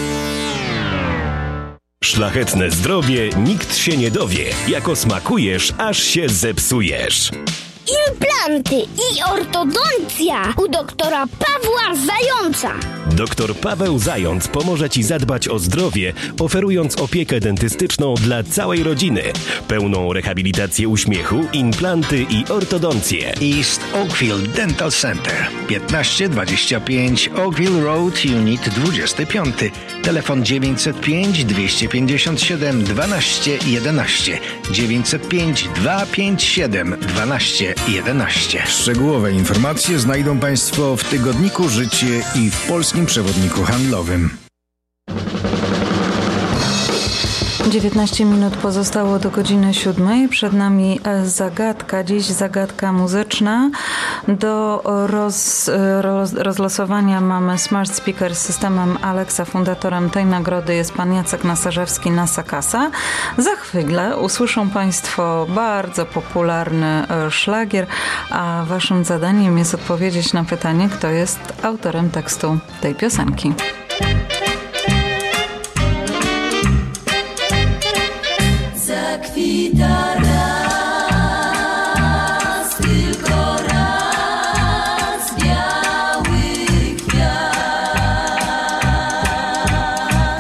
Szlachetne zdrowie nikt się nie dowie. Jako smakujesz, aż się zepsujesz. Implanty i ortodoncja u doktora Pawła Zająca. Doktor Paweł Zając pomoże Ci zadbać o zdrowie, oferując opiekę dentystyczną dla całej rodziny. Pełną rehabilitację uśmiechu, implanty i ortodoncję. East Oakville Dental Center 1525 Oakville Road, Unit 25. Telefon 905 257 12 11 905 257 12 11. Szczegółowe informacje znajdą Państwo w tygodniku Życie i w Polskim Przewodniku Handlowym. 19 minut pozostało do godziny 7. Przed nami zagadka. Dziś zagadka muzyczna. Do rozlosowania mamy Smart Speaker z systemem Alexa. Fundatorem tej nagrody jest pan Jacek Nasarzewski, NASA Kasa. Za chwilę usłyszą Państwo bardzo popularny szlagier, a waszym zadaniem jest odpowiedzieć na pytanie, kto jest autorem tekstu tej piosenki. Zakwita raz, tylko raz biały kwiat.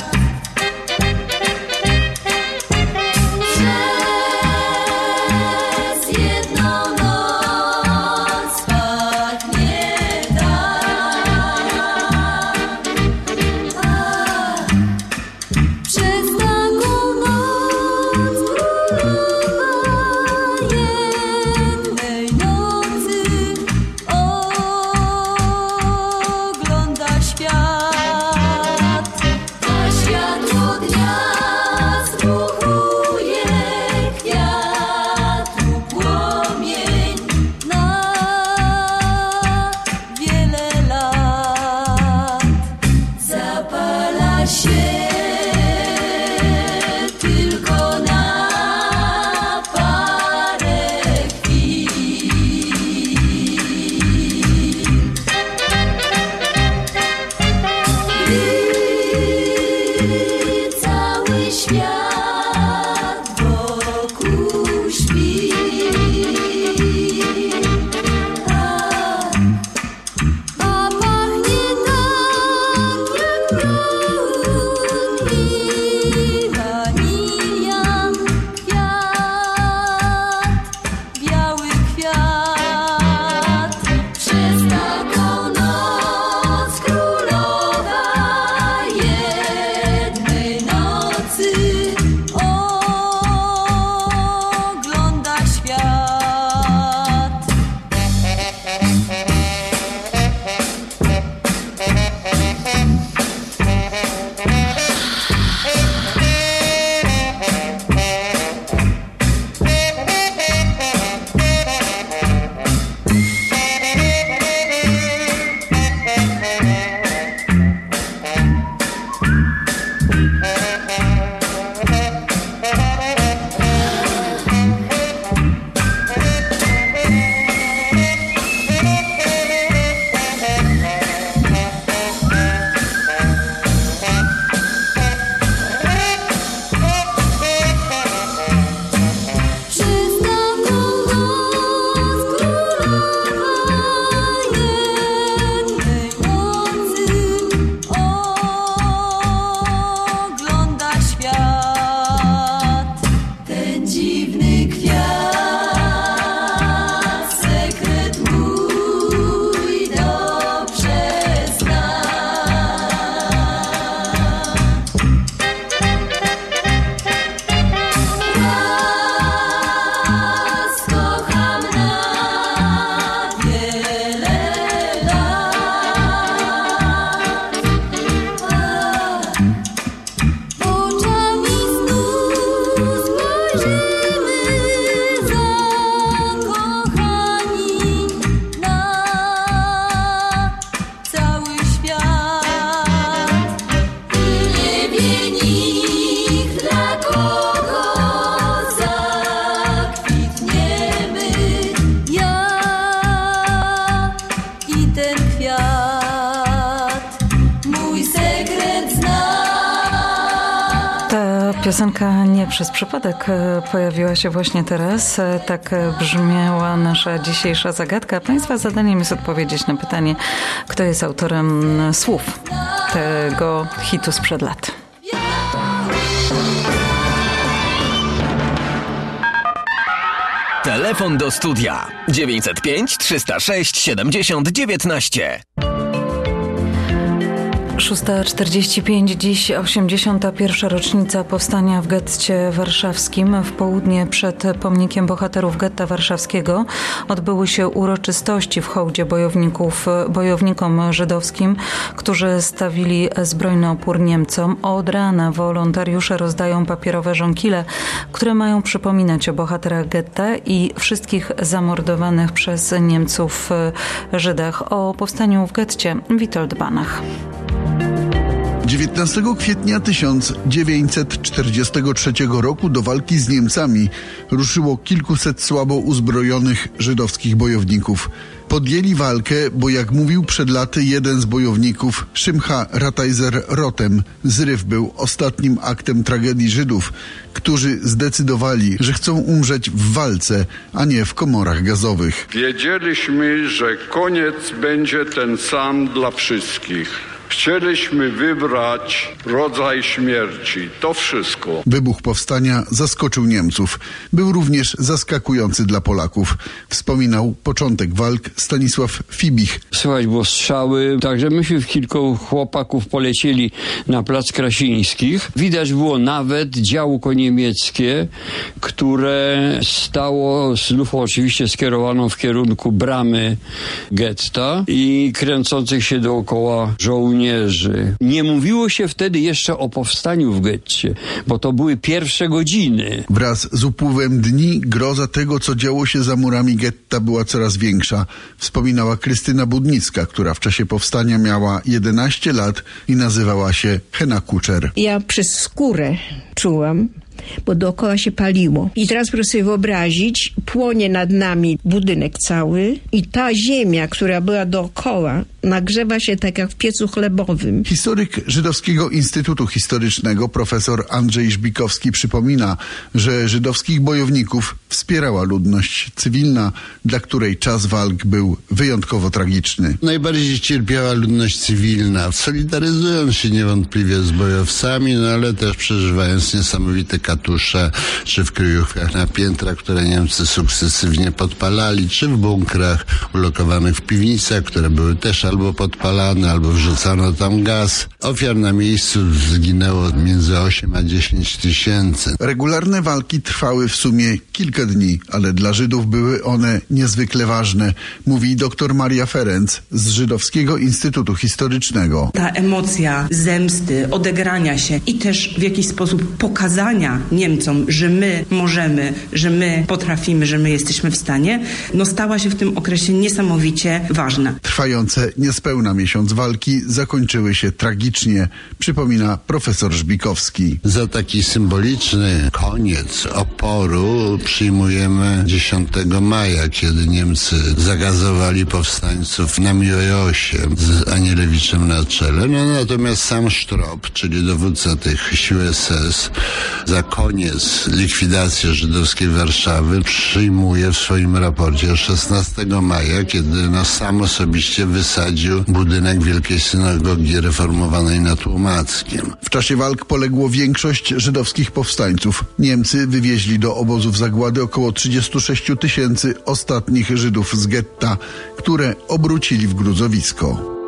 Przez jedną noc pachnie tak. Przez taką noc jednej nocy ogląda świat, a światło dnia zdmuchuje kwiatu płomień na wiele lat. Zapala się tylko na parę chwil. Gdy cały świat wokół śpi, a pachnie tak jak miód i wanilia. Kwiat, biały kwiat. Przez taką noc królowa jednej nocy ogląda świat. Przez taką noc królowa jednej nocy ogląda świat. Ten dziwny kwiat sekret mój dobrze zna. Raz kocham na wiele lat. Oczami znów spojrzymy zakochani na cały świat. I nie wie nikt, dla kogo zakwitniemy. Ja i ten kwiat mój sekret zna. Ta piosenka nie przez przypadek pojawiła się właśnie teraz. Tak brzmiała nasza dzisiejsza zagadka. Państwa zadaniem jest odpowiedzieć na pytanie, kto jest autorem słów tego hitu sprzed lat. Telefon do studia 905 306 70 19. 6:45, dziś 81. rocznica powstania w getcie warszawskim. W południe przed pomnikiem bohaterów getta warszawskiego odbyły się uroczystości w hołdzie bojownikom żydowskim, którzy stawili zbrojny opór Niemcom. Od rana wolontariusze rozdają papierowe żonkile, które mają przypominać o bohaterach getta i wszystkich zamordowanych przez Niemców Żydach. O powstaniu w getcie Witold Banach. 19 kwietnia 1943 roku do walki z Niemcami ruszyło kilkuset słabo uzbrojonych żydowskich bojowników. Podjęli walkę, bo jak mówił przed laty jeden z bojowników, Szymcha Rataizer-Rotem, zryw był ostatnim aktem tragedii Żydów, którzy zdecydowali, że chcą umrzeć w walce, a nie w komorach gazowych. Wiedzieliśmy, że koniec będzie ten sam dla wszystkich. Chcieliśmy wybrać rodzaj śmierci. To wszystko. Wybuch powstania zaskoczył Niemców. Był również zaskakujący dla Polaków. Wspominał początek walk Stanisław Fibich. Słychać było strzały, także myśmy w kilku chłopaków polecieli na plac Krasińskich. Widać było nawet działko niemieckie, które stało z lufą oczywiście skierowaną w kierunku bramy getta i kręcących się dookoła żołnierzy. Nie mówiło się wtedy jeszcze o powstaniu w getcie, bo to były pierwsze godziny. Wraz z upływem dni groza tego, co działo się za murami getta, była coraz większa. Wspominała Krystyna Budnicka, która w czasie powstania miała 11 lat i nazywała się Hena Kuczer. Ja przez skórę czułam, bo dookoła się paliło. I teraz proszę sobie wyobrazić, płonie nad nami budynek cały i ta ziemia, która była dookoła, nagrzewa się tak jak w piecu chlebowym. Historyk Żydowskiego Instytutu Historycznego profesor Andrzej Żbikowski przypomina, że żydowskich bojowników wspierała ludność cywilna, dla której czas walk był wyjątkowo tragiczny. Najbardziej cierpiała ludność cywilna, solidaryzując się niewątpliwie z bojowcami, no ale też przeżywając niesamowite katusze, czy w kryjówkach na piętra, które Niemcy sukcesywnie podpalali, czy w bunkrach ulokowanych w piwnicach, które były też albo podpalane, albo wrzucano tam gaz. Ofiar na miejscu zginęło między 8 a 10 tysięcy. Regularne walki trwały w sumie kilka dni, ale dla Żydów były one niezwykle ważne, mówi dr Maria Ferenc z Żydowskiego Instytutu Historycznego. Ta emocja zemsty, odegrania się i też w jakiś sposób pokazania Niemcom, że my możemy, że my potrafimy, że my jesteśmy w stanie, stała się w tym okresie niesamowicie ważna. Trwające niespełna miesiąc walki zakończyły się tragicznie, przypomina profesor Żbikowski. Za taki symboliczny koniec oporu przyjmujemy 10 maja, kiedy Niemcy zagazowali powstańców na Miłojosie z Anielewiczem na czele. Natomiast sam Sztrop, czyli dowódca tych sił SS, za koniec likwidacji żydowskiej Warszawy przyjmuje w swoim raporcie 16 maja, kiedy sam osobiście wysadził budynek Wielkiej Synagogi Reformowanej na Tłumackiem. W czasie walk poległo większość żydowskich powstańców. Niemcy wywieźli do obozów zagłady około 36 tysięcy ostatnich Żydów z getta, które obrócili w gruzowisko.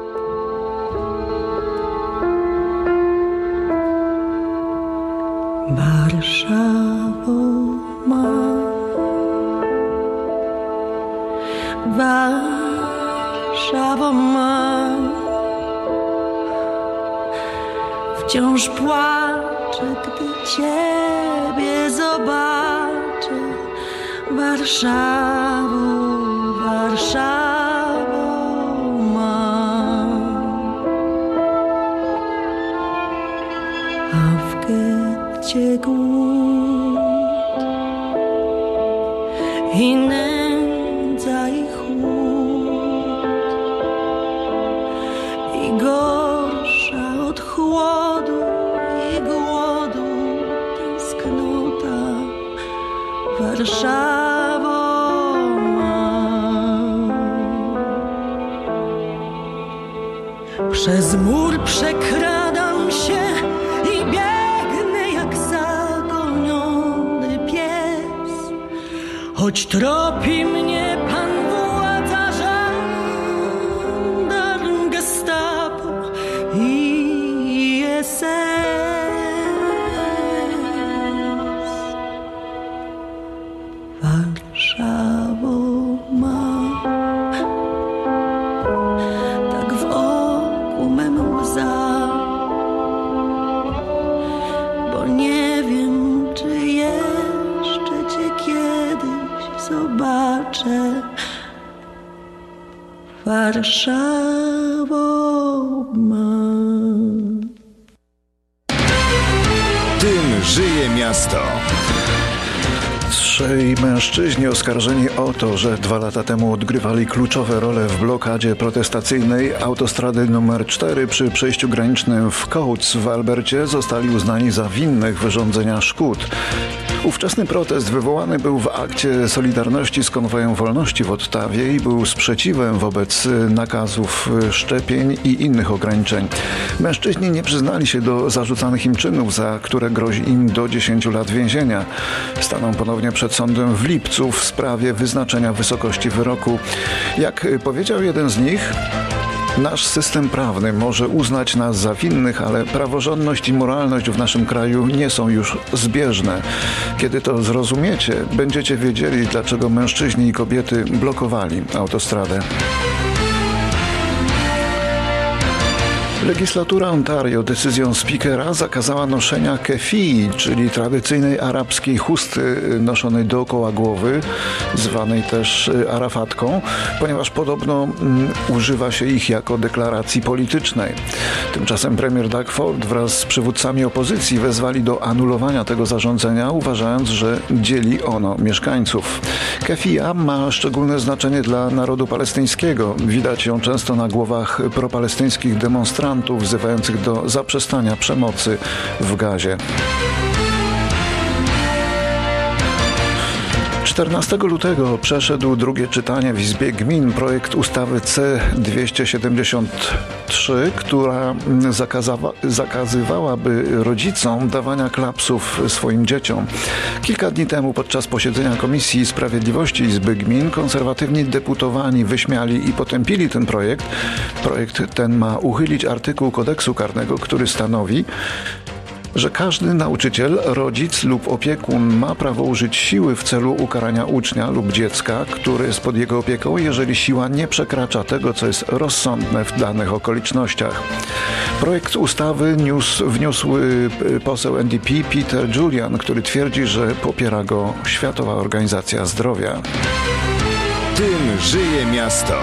Warszawo ma, Warszawo ma, wciąż płaczę, gdy Ciebie zobaczę. Warszawo, Warszawo ma, a w getcie głód i nędza i chłód i gorsza od chłodu i głodu tęsknota Warszawo ma. Przez mur przekradam się i biegnę jak zagoniony pies, choć tropi mnie pan władza, żandarm, gestapo i płacze. Warszawo ma. Tym żyje miasto. Trzej mężczyźni oskarżeni o to, że 2 lata temu odgrywali kluczowe role w blokadzie protestacyjnej autostrady nr 4 przy przejściu granicznym w Coates w Albercie, zostali uznani za winnych wyrządzenia szkód. Ówczesny protest wywołany był w akcie Solidarności z Konwojem Wolności w Ottawie i był sprzeciwem wobec nakazów szczepień i innych ograniczeń. Mężczyźni nie przyznali się do zarzucanych im czynów, za które grozi im do 10 lat więzienia. Staną ponownie przed sądem w lipcu w sprawie wyznaczenia wysokości wyroku. Jak powiedział jeden z nich, nasz system prawny może uznać nas za winnych, ale praworządność i moralność w naszym kraju nie są już zbieżne. Kiedy to zrozumiecie, będziecie wiedzieli, dlaczego mężczyźni i kobiety blokowali autostradę. Legislatura Ontario decyzją speakera zakazała noszenia kefii, czyli tradycyjnej arabskiej chusty noszonej dookoła głowy, zwanej też arafatką, ponieważ podobno używa się ich jako deklaracji politycznej. Tymczasem premier Doug Ford wraz z przywódcami opozycji wezwali do anulowania tego zarządzenia, uważając, że dzieli ono mieszkańców. Kefija ma szczególne znaczenie dla narodu palestyńskiego. Widać ją często na głowach propalestyńskich demonstrantów wzywających do zaprzestania przemocy w Gazie. 14 lutego przeszedł drugie czytanie w Izbie Gmin projekt ustawy C-273, która zakazywałaby rodzicom dawania klapsów swoim dzieciom. Kilka dni temu podczas posiedzenia Komisji Sprawiedliwości Izby Gmin konserwatywni deputowani wyśmiali i potępili ten projekt. Projekt ten ma uchylić artykuł kodeksu karnego, który stanowi, że każdy nauczyciel, rodzic lub opiekun ma prawo użyć siły w celu ukarania ucznia lub dziecka, który jest pod jego opieką, jeżeli siła nie przekracza tego, co jest rozsądne w danych okolicznościach. Projekt ustawy wniósł poseł NDP Peter Julian, który twierdzi, że popiera go Światowa Organizacja Zdrowia. Tym żyje miasto.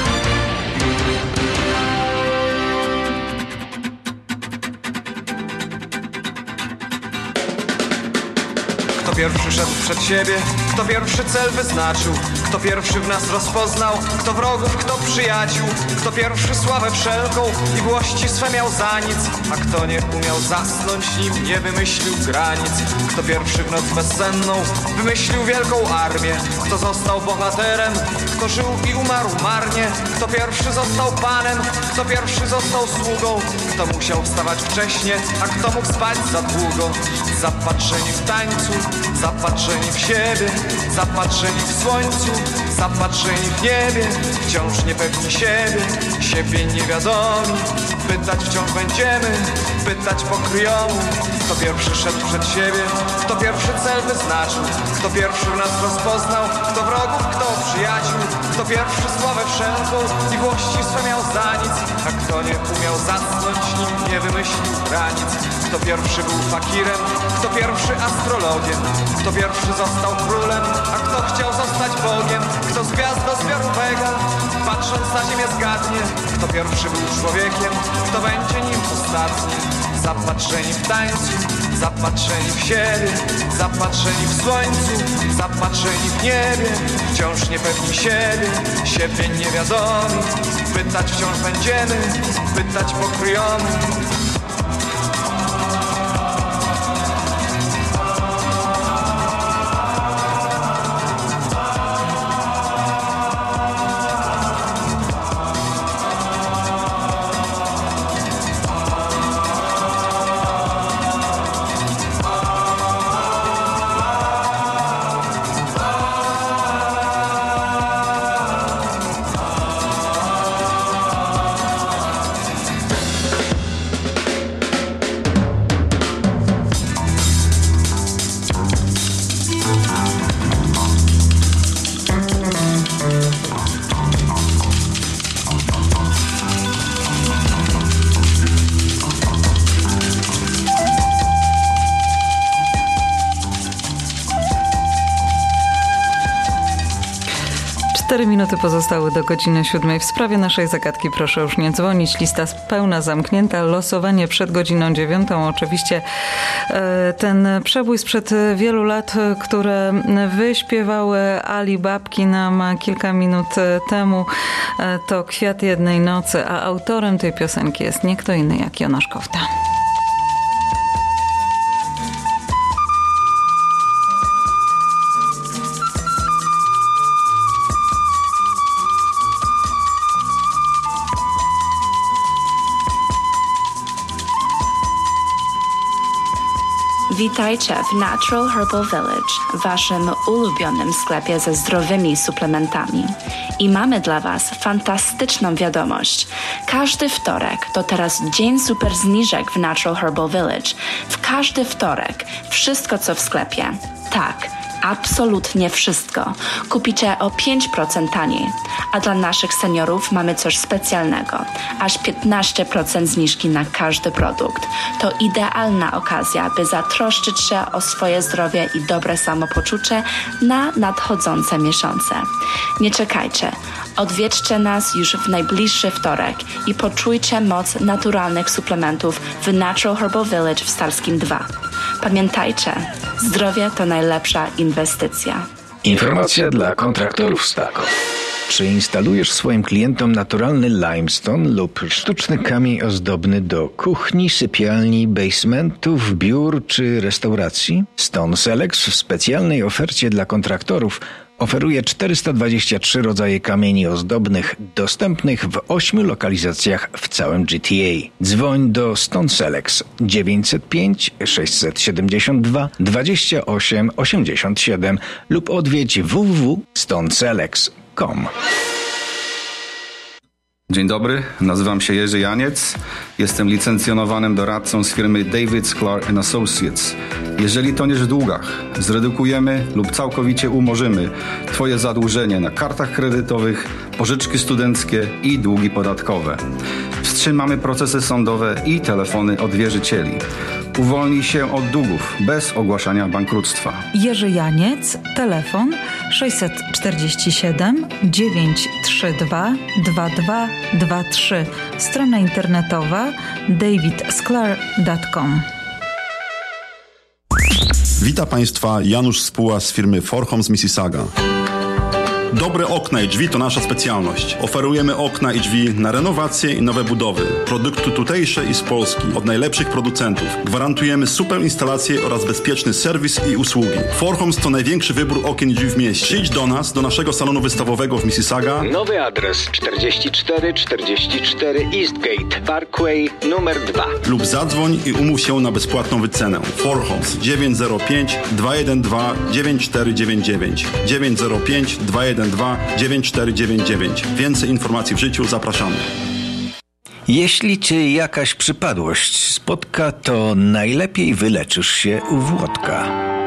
Kto pierwszy szedł przed siebie, kto pierwszy cel wyznaczył, kto pierwszy w nas rozpoznał, kto wrogów, kto przyjaciół, kto pierwszy sławę wszelką i włości swe miał za nic, a kto nie umiał zasnąć, nim nie wymyślił granic, kto pierwszy w noc bezsenną wymyślił wielką armię, kto został bohaterem, kto żył i umarł marnie, kto pierwszy został panem, kto pierwszy został sługą, kto musiał wstawać wcześnie, a kto mógł spać za długo, zapatrzeni w tańcu, zapatrzeni w siebie, zapatrzeni w słońcu, zapatrzeni w niebie, wciąż niepewni siebie niewiadomi. Pytać wciąż będziemy, pytać pokryjomu. Kto pierwszy szedł przed siebie, kto pierwszy cel wyznaczył, kto pierwszy w nas rozpoznał, kto wrogów, kto przyjaciół, kto pierwszy sławę wszelką i włości swe miał za nic, a kto nie umiał zasnąć, nim nie wymyślił granic. Kto pierwszy był fakirem, kto pierwszy astrologiem, kto pierwszy został królem, a kto chciał zostać Bogiem, kto z gwiazdozbioru Vega, patrząc na ziemię zgadnie, kto pierwszy był człowiekiem, kto będzie nim ostatni. Zapatrzeni w tańcu, zapatrzeni w siebie, zapatrzeni w słońcu, zapatrzeni w niebie, wciąż niepewni siebie niewiadomi. Pytać wciąż będziemy, pytać pokryjomu. 4 minuty pozostały do godziny 7. W sprawie naszej zagadki proszę już nie dzwonić. Lista pełna zamknięta. Losowanie przed godziną 9. Oczywiście ten przebój sprzed wielu lat, które wyśpiewały Ali Babki nam kilka minut temu, to Kwiat jednej nocy, a autorem tej piosenki jest nie kto inny jak Jonasz Kofta. Witajcie w Natural Herbal Village, waszym ulubionym sklepie ze zdrowymi suplementami. I mamy dla was fantastyczną wiadomość. Każdy wtorek to teraz dzień super zniżek w Natural Herbal Village. W każdy wtorek wszystko co w sklepie. Tak, absolutnie wszystko. Kupicie o 5% taniej. A dla naszych seniorów mamy coś specjalnego. Aż 15% zniżki na każdy produkt. To idealna okazja, by zatroszczyć się o swoje zdrowie i dobre samopoczucie na nadchodzące miesiące. Nie czekajcie. Odwiedźcie nas już w najbliższy wtorek i poczujcie moc naturalnych suplementów w Natural Herbal Village w Starskim 2. Pamiętajcie, zdrowie to najlepsza inwestycja. Informacja dla kontraktorów Stako. Czy instalujesz swoim klientom naturalny limestone lub sztuczny kamień ozdobny do kuchni, sypialni, basementów, biur czy restauracji? Stone Selex w specjalnej ofercie dla kontraktorów oferuje 423 rodzaje kamieni ozdobnych dostępnych w 8 lokalizacjach w całym GTA. Dzwoń do Stone Selex 905 672 28 87 lub odwiedź www.stoneselex.com. Dzień dobry, nazywam się Jerzy Janiec. Jestem licencjonowanym doradcą z firmy David Sklar & Associates. Jeżeli toniesz w długach, zredukujemy lub całkowicie umorzymy Twoje zadłużenie na kartach kredytowych, pożyczki studenckie i długi podatkowe. Wstrzymamy procesy sądowe i telefony od wierzycieli. Uwolnij się od długów bez ogłaszania bankructwa. Jerzy Janiec, telefon 647 932 2223. Strona internetowa davidsklar.com. Witam Państwa, Janusz Spuła z firmy Forhom z Mississauga. Dobre okna i drzwi to nasza specjalność. Oferujemy okna i drzwi na renowacje i nowe budowy. Produkty tutejsze i z Polski, od najlepszych producentów. Gwarantujemy super instalacje oraz bezpieczny serwis i usługi. Forhoms to największy wybór okien i drzwi w mieście. Przyjdź do nas, do naszego salonu wystawowego w Mississauga. Nowy adres 4444 Eastgate Parkway numer 2. Lub zadzwoń i umów się na bezpłatną wycenę. Forhoms 905 212 9499 905 212 9499. Więcej informacji w życiu, zapraszamy. Jeśli Cię jakaś przypadłość spotka, to najlepiej wyleczysz się u Włodka.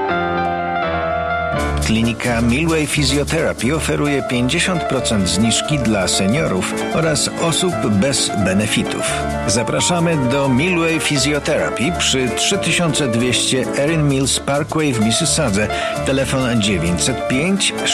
Klinika Milway Physiotherapy oferuje 50% zniżki dla seniorów oraz osób bez benefitów. Zapraszamy do Milway Physiotherapy przy 3200 Erin Mills Parkway w Mississadze. Telefon 905